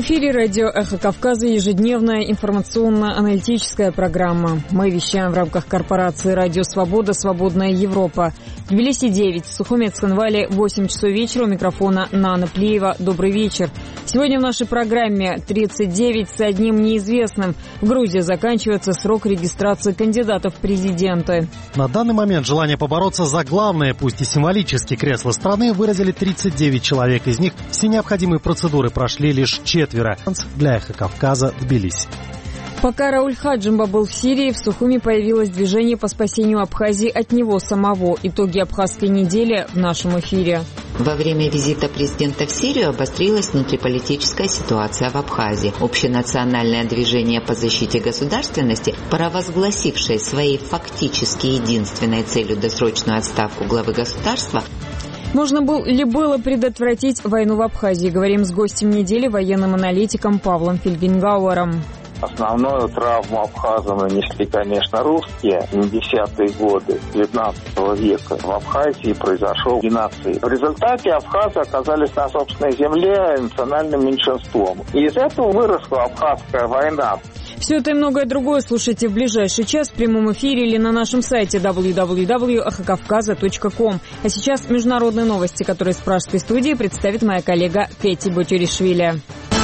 эфире радио «Эхо Кавказа» ежедневная информационно-аналитическая программа. Мы вещаем в рамках корпорации «Радио Свобода. Свободная Европа». В Тбилиси 9, в Сухуми и Цхинвале 8 часов вечера. У микрофона Нана Плиева. Добрый вечер. Сегодня в нашей программе 39 с одним неизвестным. В Грузии заканчивается срок регистрации кандидатов в президенты. На данный момент желание побороться за главное, пусть и символически, кресло страны выразили 39 человек. Из них все необходимые процедуры прошли лишь 4. Для «Эхо Кавказа» в Тбилиси. Пока Рауль Хаджимба был в Сирии, в Сухуми появилось движение по спасению Абхазии от него самого. Итоги абхазской недели в нашем эфире. Во время визита президента в Сирию обострилась внутриполитическая ситуация в Абхазии. Общенациональное движение по защите государственности, провозгласившее своей фактически единственной целью досрочную отставку главы государства, можно ли было предотвратить войну в Абхазии? Говорим с гостем недели, военным аналитиком Павлом Фельгенгауэром. Основную травму абхазам нанесли, конечно, русские. 70-е годы 19 века в Абхазии произошел геноцид. В результате абхазы оказались на собственной земле национальным меньшинством. И из этого выросла абхазская война. Все это и многое другое слушайте в ближайший час в прямом эфире или на нашем сайте www.эхокавказа.ком. А сейчас международные новости, которые с пражской студии представит моя коллега Кэти Бутюришвили.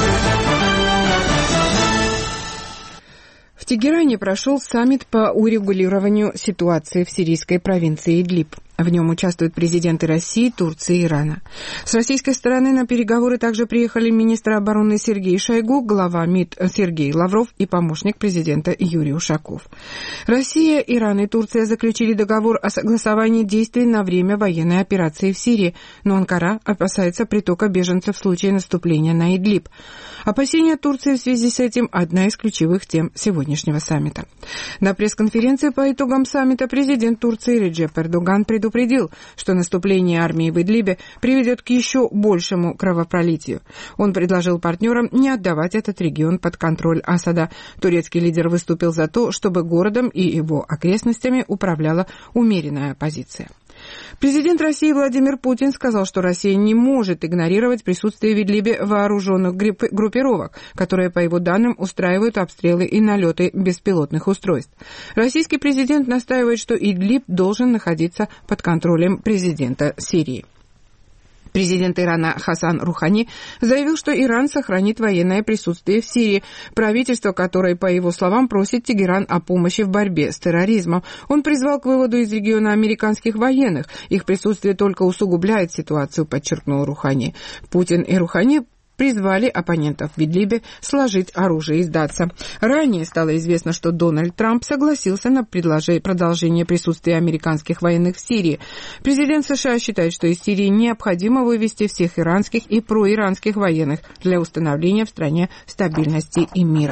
В Тегеране прошел саммит по урегулированию ситуации в сирийской провинции Идлиб. В нем участвуют президенты России, Турции и Ирана. С российской стороны на переговоры также приехали министр обороны Сергей Шойгу, глава МИД Сергей Лавров и помощник президента Юрий Ушаков. Россия, Иран и Турция заключили договор о согласовании действий на время военной операции в Сирии, но Анкара опасается притока беженцев в случае наступления на Идлиб. Опасения Турции в связи с этим – одна из ключевых тем сегодняшнего саммита. На пресс-конференции по итогам саммита президент Турции Реджеп Эрдоган предупредил, что наступление армии в Идлибе приведет к еще большему кровопролитию. Он предложил партнерам не отдавать этот регион под контроль Асада. Турецкий лидер выступил за то, чтобы городом и его окрестностями управляла умеренная оппозиция. Президент России Владимир Путин сказал, что Россия не может игнорировать присутствие в Идлибе вооруженных группировок, которые, по его данным, устраивают обстрелы и налеты беспилотных устройств. Российский президент настаивает, что Идлиб должен находиться под контролем президента Сирии. Президент Ирана Хасан Рухани заявил, что Иран сохранит военное присутствие в Сирии, правительство которое, по его словам, просит Тегеран о помощи в борьбе с терроризмом. Он призвал к выводу из региона американских военных. Их присутствие только усугубляет ситуацию, подчеркнул Рухани. Путин и Рухани призвали оппонентов в Идлибе сложить оружие и сдаться. Ранее стало известно, что Дональд Трамп согласился на продолжение присутствия американских военных в Сирии. Президент США считает, что из Сирии необходимо вывести всех иранских и проиранских военных для установления в стране стабильности и мира.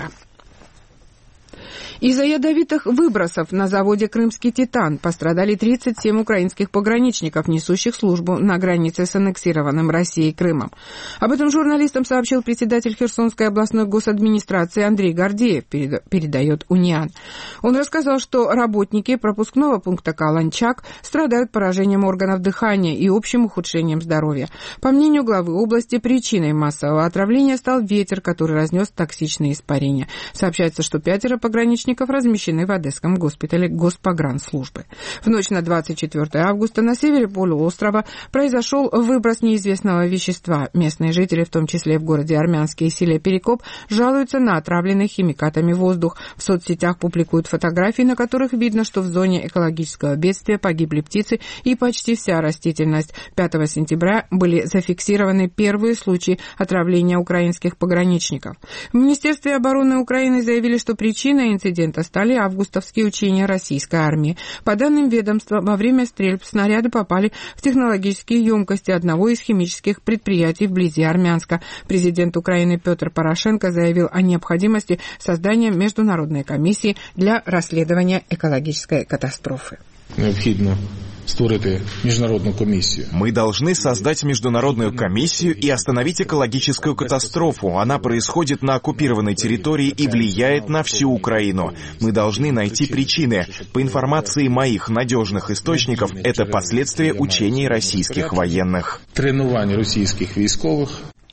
Из-за ядовитых выбросов на заводе «Крымский Титан» пострадали 37 украинских пограничников, несущих службу на границе с аннексированным Россией Крымом. Об этом журналистам сообщил председатель Херсонской областной госадминистрации Андрей Гордеев, передает УНИАН. Он рассказал, что работники пропускного пункта Каланчак страдают поражением органов дыхания и общим ухудшением здоровья. По мнению главы области, причиной массового отравления стал ветер, который разнес токсичные испарения. Сообщается, что 5 пограничников размещены в Одесском госпитале Госпогранслужбы. В ночь на 24 августа на севере полуострова произошел выброс неизвестного вещества. Местные жители, в том числе в городе Армянске и селе Перекоп, жалуются на отравленный химикатами воздух. В соцсетях публикуют фотографии, на которых видно, что в зоне экологического бедствия погибли птицы и почти вся растительность. 5 сентября были зафиксированы первые случаи отравления украинских пограничников. В Министерстве обороны Украины заявили, что причиной инцидента стали августовские учения российской армии. По данным ведомства, во время стрельб снаряды попали в технологические емкости одного из химических предприятий вблизи Армянска. Президент Украины Петр Порошенко заявил о необходимости создания международной комиссии для расследования экологической катастрофы. Необходимо створити міжнародну комиссию. Мы должны создать международную комиссию и остановить экологическую катастрофу. Она происходит на оккупированной территории и влияет на всю Украину. Мы должны найти причины. По информации моих надежных источников, это последствия учений российских военных. Тренирование российских військовых.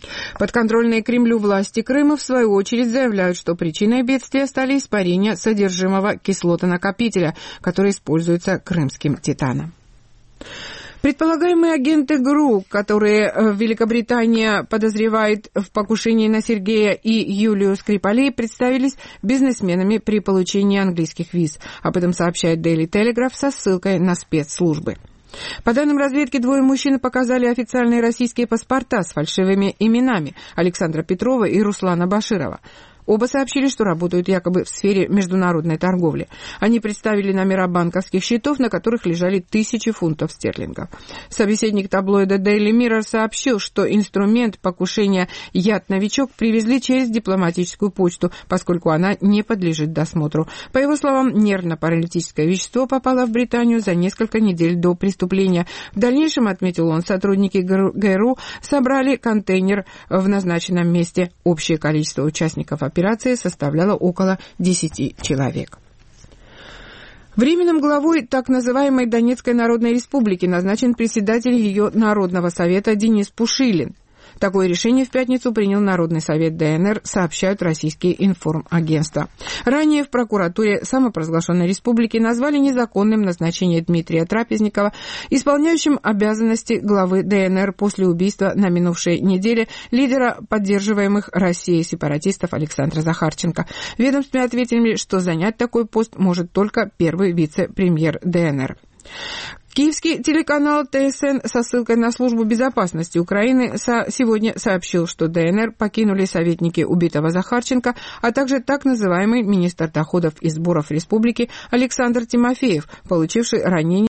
Подконтрольные Кремлю власти Крыма, в свою очередь, заявляют, что причиной бедствия стали испарения содержимого кислотонакопителя, который используется крымским титаном. Предполагаемые агенты ГРУ, которые Великобритания подозревает в покушении на Сергея и Юлию Скрипалей, представились бизнесменами при получении английских виз. Об этом сообщает Daily Telegraph со ссылкой на спецслужбы. По данным разведки, двое мужчин показали официальные российские паспорта с фальшивыми именами Александра Петрова и Руслана Баширова. Оба сообщили, что работают якобы в сфере международной торговли. Они представили номера банковских счетов, на которых лежали тысячи фунтов стерлингов. Собеседник таблоида Daily Mirror сообщил, что инструмент покушения «Яд-новичок» привезли через дипломатическую почту, поскольку она не подлежит досмотру. По его словам, нервно-паралитическое вещество попало в Британию за несколько недель до преступления. В дальнейшем, отметил он, сотрудники ГРУ собрали контейнер в назначенном месте. Общее количество участников операции составляло около 10 человек. Временным главой так называемой Донецкой Народной Республики назначен председатель ее Народного совета Денис Пушилин. Такое решение в пятницу принял Народный совет ДНР, сообщают российские информагентства. Ранее в прокуратуре самопровозглашенной республики назвали незаконным назначение Дмитрия Трапезникова исполняющим обязанности главы ДНР после убийства на минувшей неделе лидера поддерживаемых Россией сепаратистов Александра Захарченко. В ведомстве ответили, что занять такой пост может только первый вице-премьер ДНР. Киевский телеканал ТСН со ссылкой на службу безопасности Украины сегодня сообщил, что ДНР покинули советники убитого Захарченко, а также так называемый министр доходов и сборов республики Александр Тимофеев, получивший ранение